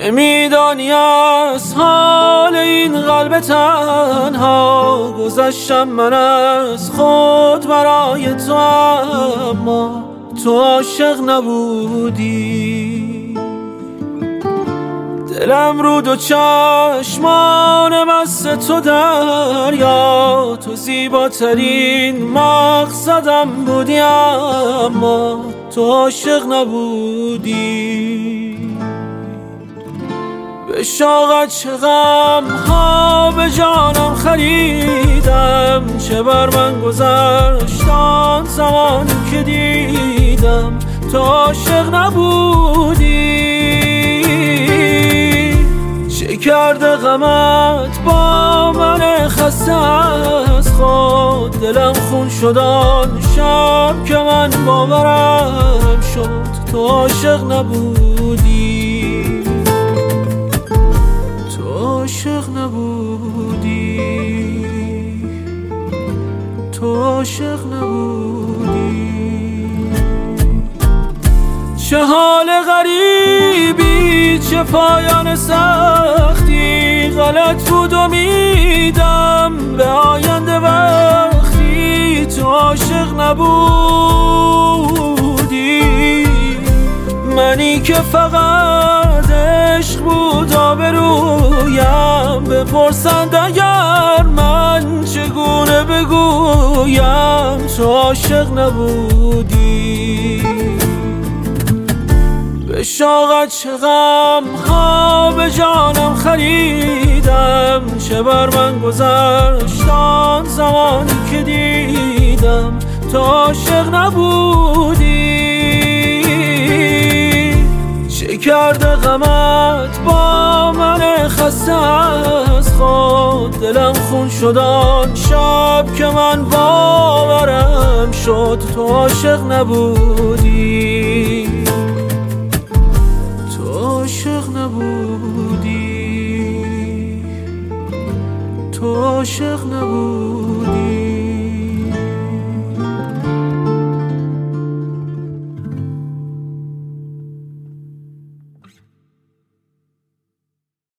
نمیدانی از حال این قلب تنها، گذشتم من از خود برای تو، اما تو عاشق نبودی. دلم رو دو چشمان بست تو دریا، تو زیباترین مقصدم بودی، اما تو عاشق نبودی. به شوقت چه غم ها به جانم خریدم، چه بر من گذشت آن زمانی که دیدم تو عاشق نبودی. چه کرده غمت با من خسته از خود، دلم خون شد آن شب که من باورم شد تو عاشق نبودی. عاشق نبودی، تو عاشق نبودی. چه حال غریبی، چه پایان سختی، غلط بود امیدم به آینده وقتی تو عاشق نبودی. منی که فقط عشق بود آبرویم، بپرسند اگر من چگونه بگویم تو عاشق نبودی. به شوقت چه غم ها به جانم خریدم، چه بر من گذشت آن زمانی که دیدم تو عاشق نبودی. چه کرده غمت با من خسته از خود، دلم خون شد آن شب که من باورم شد تو عاشق نبودی. تو عاشق نبودی، تو عاشق نبودی.